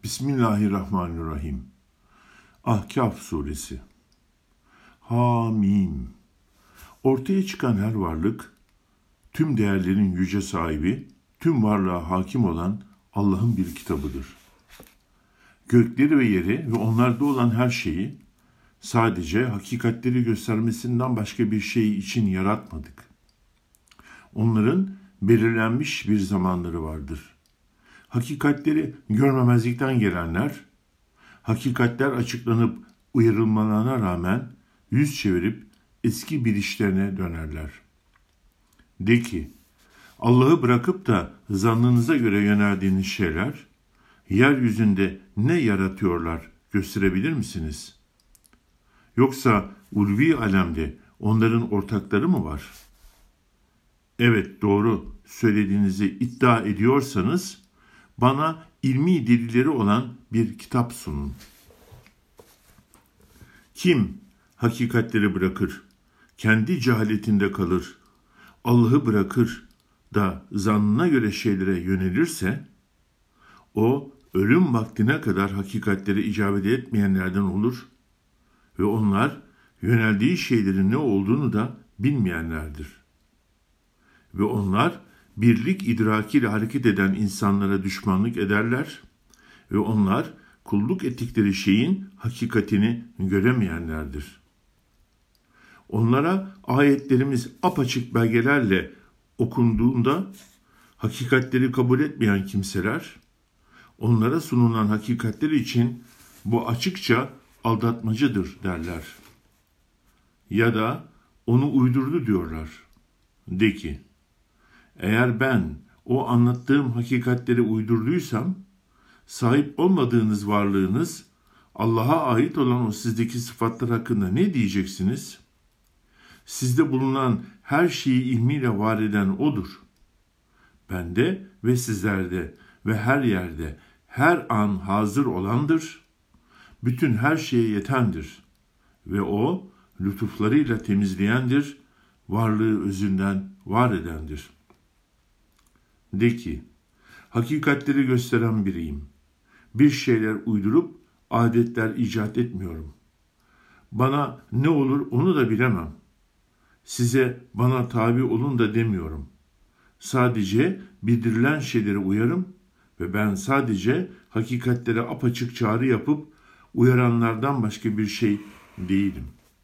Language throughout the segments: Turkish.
Bismillahirrahmanirrahim. Ahkaf suresi. Hamim. Ortaya çıkan her varlık, tüm değerlerin yüce sahibi, tüm varlığa hakim olan Allah'ın bir kitabıdır. Gökleri ve yeri ve onlarda olan her şeyi sadece hakikatleri göstermesinden başka bir şey için yaratmadık. Onların belirlenmiş bir zamanları vardır. Hakikatleri görmemezlikten gelenler, hakikatler açıklanıp uyarılmalarına rağmen yüz çevirip eski bilişlerine dönerler. De ki, Allah'ı bırakıp da zannınıza göre yöneldiğiniz şeyler, yeryüzünde ne yaratıyorlar gösterebilir misiniz? Yoksa ulvi alemde onların ortakları mı var? Evet, doğru söylediğinizi iddia ediyorsanız, bana ilmi delilleri olan bir kitap sunun. Kim hakikatleri bırakır, kendi cehaletinde kalır, Allah'ı bırakır da zannına göre şeylere yönelirse, o ölüm vaktine kadar hakikatlere icabet etmeyenlerden olur ve onlar yöneldiği şeylerin ne olduğunu da bilmeyenlerdir. Ve onlar birlik idrakiyle hareket eden insanlara düşmanlık ederler ve onlar kulluk ettikleri şeyin hakikatini göremeyenlerdir. Onlara ayetlerimiz apaçık belgelerle okunduğunda hakikatleri kabul etmeyen kimseler, onlara sunulan hakikatler için bu açıkça aldatmacıdır derler. Ya da onu uydurdu diyorlar. De ki, eğer ben o anlattığım hakikatleri uydurduysam, sahip olmadığınız varlığınız, Allah'a ait olan o sizdeki sıfatlar hakkında ne diyeceksiniz? Sizde bulunan her şeyi ilmiyle var eden O'dur. Bende ve sizlerde ve her yerde, her an hazır olandır. Bütün her şeye yetendir. Ve O, lütuflarıyla temizleyendir, varlığı özünden var edendir. De ki, hakikatleri gösteren biriyim. Bir şeyler uydurup adetler icat etmiyorum. Bana ne olur onu da bilemem. Size bana tabi olun da demiyorum. Sadece bildirilen şeylere uyarım ve ben sadece hakikatlere apaçık çağrı yapıp uyaranlardan başka bir şey değilim.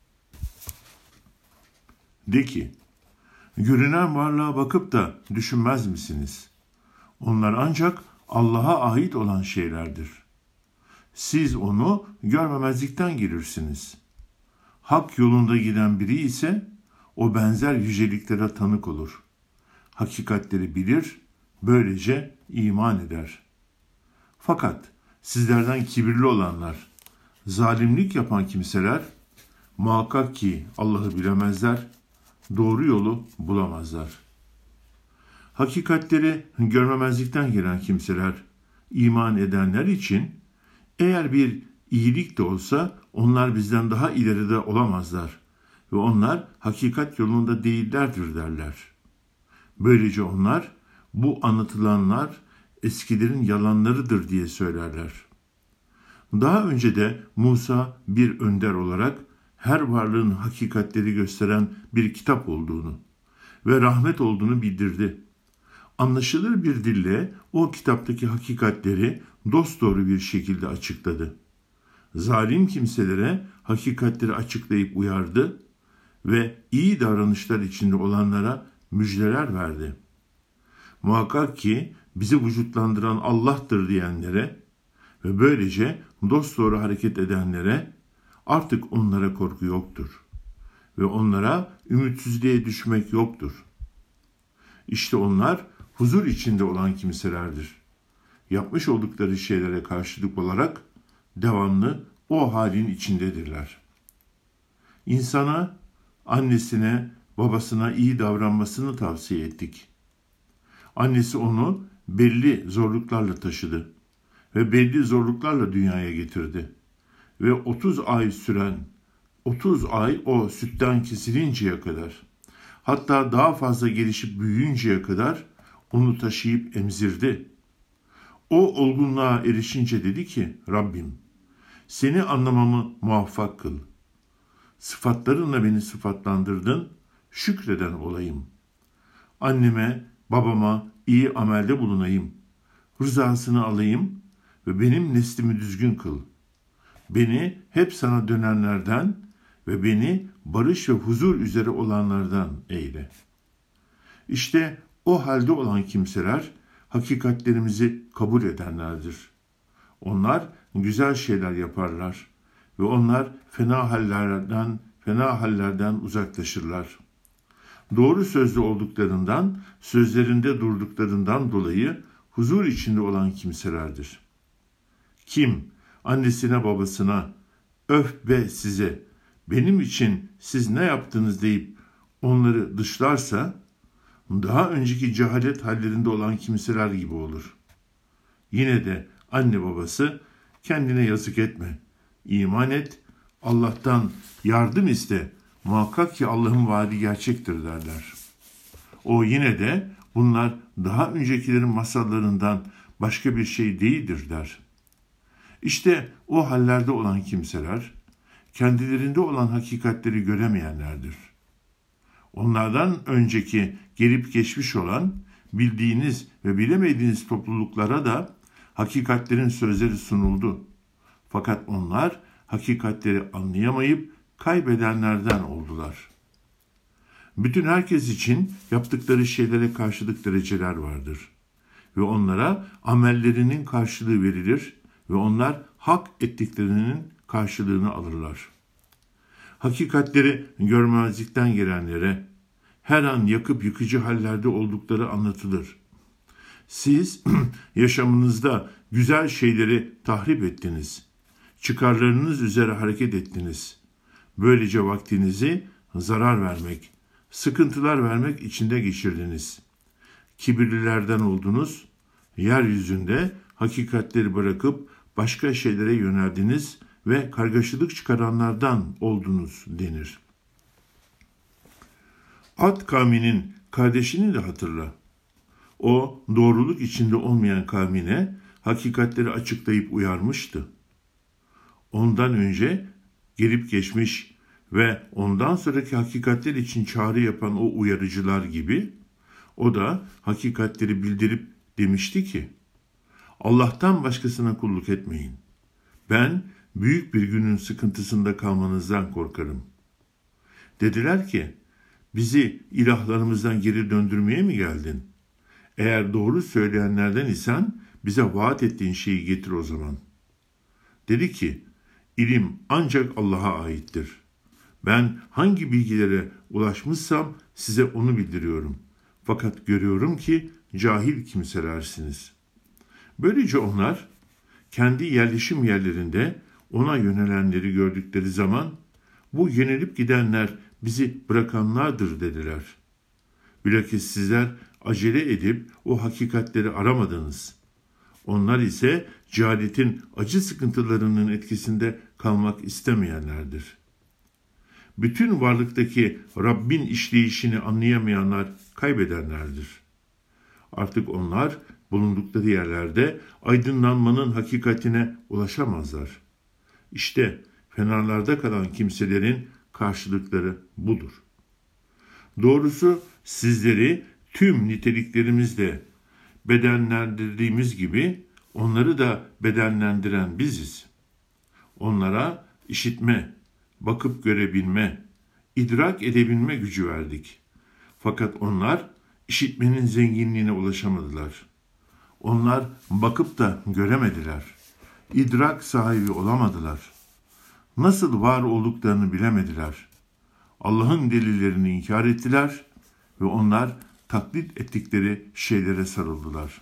De ki, görünen varlığa bakıp da düşünmez misiniz? Onlar ancak Allah'a ait olan şeylerdir. Siz onu görmemezlikten gelirsiniz. Hak yolunda giden biri ise o benzer yüceliklere tanık olur. Hakikatleri bilir, böylece iman eder. Fakat sizlerden kibirli olanlar, zalimlik yapan kimseler, muhakkak ki Allah'ı bilemezler, doğru yolu bulamazlar. Hakikatleri görmemezlikten gelen kimseler, iman edenler için eğer bir iyilik de olsa onlar bizden daha ileride olamazlar ve onlar hakikat yolunda değillerdir derler. Böylece onlar bu anlatılanlar eskilerin yalanlarıdır diye söylerler. Daha önce de Musa bir önder olarak her varlığın hakikatleri gösteren bir kitap olduğunu ve rahmet olduğunu bildirdi. Anlaşılır bir dille o kitaptaki hakikatleri dosdoğru bir şekilde açıkladı. Zalim kimselere hakikatleri açıklayıp uyardı ve iyi davranışlar içinde olanlara müjdeler verdi. Muhakkak ki bizi vücutlandıran Allah'tır diyenlere ve böylece dosdoğru hareket edenlere artık onlara korku yoktur ve onlara ümitsizliğe düşmek yoktur. İşte onlar huzur içinde olan kimselerdir. Yapmış oldukları şeylere karşılık olarak devamlı o halin içindedirler. İnsana, annesine, babasına iyi davranmasını tavsiye ettik. Annesi onu belli zorluklarla taşıdı ve belli zorluklarla dünyaya getirdi. Ve 30 ay o sütten kesilinceye kadar, hatta daha fazla gelişip büyüyünceye kadar onu taşıyıp emzirdi. O olgunluğa erişince dedi ki, Rabbim, seni anlamamı muvaffak kıl. Sıfatlarınla beni sıfatlandırdın, şükreden olayım. Anneme, babama iyi amelde bulunayım. Rızasını alayım ve benim neslimi düzgün kıl. Beni hep sana dönenlerden ve beni barış ve huzur üzere olanlardan eyle. İşte o halde olan kimseler hakikatlerimizi kabul edenlerdir. Onlar güzel şeyler yaparlar ve onlar fena hallerden uzaklaşırlar. Doğru sözlü olduklarından, sözlerinde durduklarından dolayı huzur içinde olan kimselerdir. Kim annesine babasına öf be size, benim için siz ne yaptınız deyip onları dışlarsa, daha önceki cehalet hallerinde olan kimseler gibi olur. Yine de anne babası kendine yazık etme, iman et, Allah'tan yardım iste, muhakkak ki Allah'ın vaadi gerçektir derler. O yine de bunlar daha öncekilerin masallarından başka bir şey değildir der. İşte o hallerde olan kimseler, kendilerinde olan hakikatleri göremeyenlerdir. Onlardan önceki gelip geçmiş olan, bildiğiniz ve bilemediğiniz topluluklara da hakikatlerin sözleri sunuldu. Fakat onlar hakikatleri anlayamayıp kaybedenlerden oldular. Bütün herkes için yaptıkları şeylere karşılık dereceler vardır. Ve onlara amellerinin karşılığı verilir ve onlar hak ettiklerinin karşılığını alırlar. Hakikatleri görmezlikten gelenlere her an yakıp yıkıcı hallerde oldukları anlatılır. Siz yaşamınızda güzel şeyleri tahrip ettiniz. Çıkarlarınız üzere hareket ettiniz. Böylece vaktinizi zarar vermek, sıkıntılar vermek içinde geçirdiniz. Kibirlilerden oldunuz, yeryüzünde hakikatleri bırakıp başka şeylere yöneldiniz ve kargaşalık çıkaranlardan oldunuz denir. Ad kavminin kardeşini de hatırla. O doğruluk içinde olmayan kavmine hakikatleri açıklayıp uyarmıştı. Ondan önce gelip geçmiş ve ondan sonraki hakikatler için çağrı yapan o uyarıcılar gibi o da hakikatleri bildirip demişti ki, Allah'tan başkasına kulluk etmeyin. Ben büyük bir günün sıkıntısında kalmanızdan korkarım. Dediler ki, bizi ilahlarımızdan geri döndürmeye mi geldin? Eğer doğru söyleyenlerden isen bize vaat ettiğin şeyi getir o zaman. Dedi ki, ilim ancak Allah'a aittir. Ben hangi bilgilere ulaşmışsam size onu bildiriyorum. Fakat görüyorum ki cahil kimselersiniz. Böylece onlar kendi yerleşim yerlerinde ona yönelenleri gördükleri zaman bu yönelip gidenler bizi bırakanlardır dediler. Bilakis sizler acele edip o hakikatleri aramadınız. Onlar ise cehaletin acı sıkıntılarının etkisinde kalmak istemeyenlerdir. Bütün varlıktaki Rabbin işleyişini anlayamayanlar kaybedenlerdir. Artık onlar bulundukları yerlerde aydınlanmanın hakikatine ulaşamazlar. İşte fenalarda kalan kimselerin karşılıkları budur. Doğrusu sizleri tüm niteliklerimizle bedenlendirdiğimiz gibi onları da bedenlendiren biziz. Onlara işitme, bakıp görebilme, idrak edebilme gücü verdik. Fakat onlar işitmenin zenginliğine ulaşamadılar. Onlar bakıp da göremediler. İdrak sahibi olamadılar. Nasıl var olduklarını bilemediler. Allah'ın delillerini inkar ettiler ve onlar taklit ettikleri şeylere sarıldılar.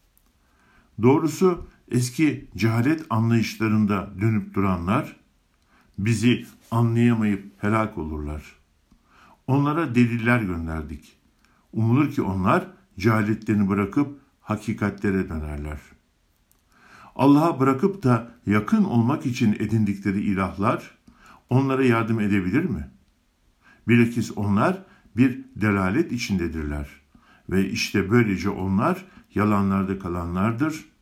Doğrusu eski cehalet anlayışlarında dönüp duranlar bizi anlayamayıp helak olurlar. Onlara deliller gönderdik. Umulur ki onlar cehaletlerini bırakıp hakikatlere dönerler. Allah'a bırakıp da yakın olmak için edindikleri ilahlar onlara yardım edebilir mi? Bilakis onlar bir delalet içindedirler ve işte böylece onlar yalanlarda kalanlardır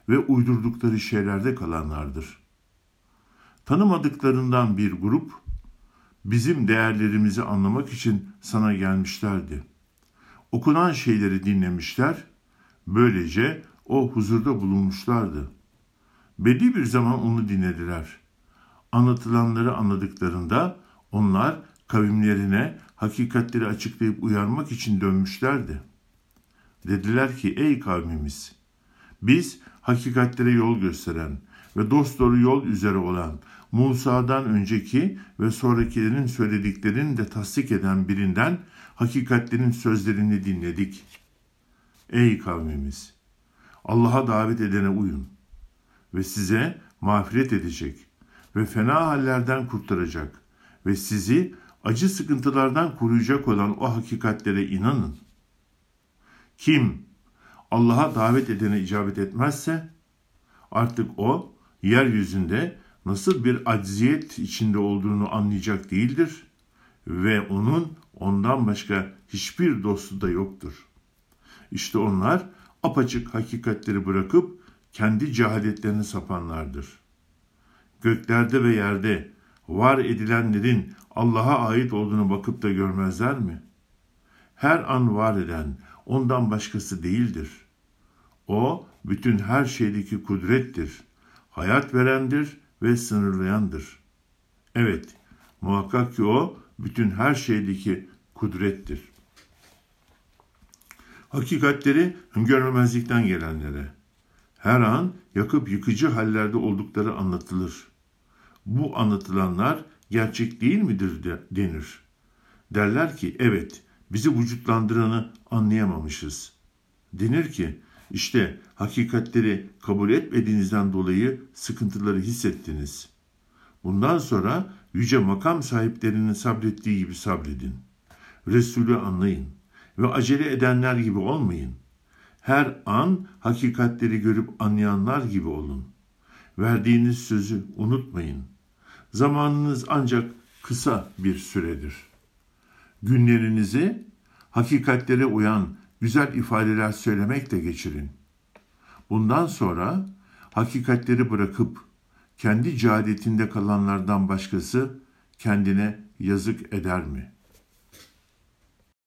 ve uydurdukları şeylerde kalanlardır. Tanımadıklarından bir grup, bizim değerlerimizi anlamak için sana gelmişlerdi. Okunan şeyleri dinlemişler, böylece o huzurda bulunmuşlardı. Belli bir zaman onu dinlediler. Anlatılanları anladıklarında onlar kavimlerine hakikatleri açıklayıp uyarmak için dönmüşlerdi. Dediler ki, ey kavmimiz, biz hakikatlere yol gösteren ve dosdoğru yol üzere olan, Musa'dan önceki ve sonrakilerin söylediklerini de tasdik eden birinden hakikatlerin sözlerini dinledik. Ey kavmimiz! Allah'a davet edene uyun ve size mağfiret edecek ve fena hallerden kurtaracak ve sizi acı sıkıntılardan koruyacak olan o hakikatlere inanın. Kim Allah'a davet edene icabet etmezse artık o yeryüzünde nasıl bir acziyet içinde olduğunu anlayacak değildir ve ondan başka hiçbir dostu da yoktur. İşte onlar apaçık hakikatleri bırakıp kendi cehaletlerine sapanlardır. Göklerde ve yerde var edilenlerin Allah'a ait olduğunu bakıp da görmezler mi? Her an var eden ondan başkası değildir. O bütün her şeydeki kudrettir, hayat verendir ve sınırlayandır. Evet, muhakkak ki o bütün her şeydeki kudrettir. Hakikatleri görmemezlikten gelenlere her an yakıp yıkıcı hallerde oldukları anlatılır. Bu anlatılanlar gerçek değil midir denir. Derler ki, evet, bizi vücutlandıranı anlayamamışız. Denir ki, işte hakikatleri kabul etmediğinizden dolayı sıkıntıları hissettiniz. Bundan sonra yüce makam sahiplerinin sabrettiği gibi sabredin. Resulü anlayın ve acele edenler gibi olmayın. Her an hakikatleri görüp anlayanlar gibi olun. Verdiğiniz sözü unutmayın. Zamanınız ancak kısa bir süredir. Günlerinizi hakikatlere uyan güzel ifadeler söylemekle geçirin. Bundan sonra hakikatleri bırakıp kendi cehaletinde kalanlardan başkası kendine yazık eder mi?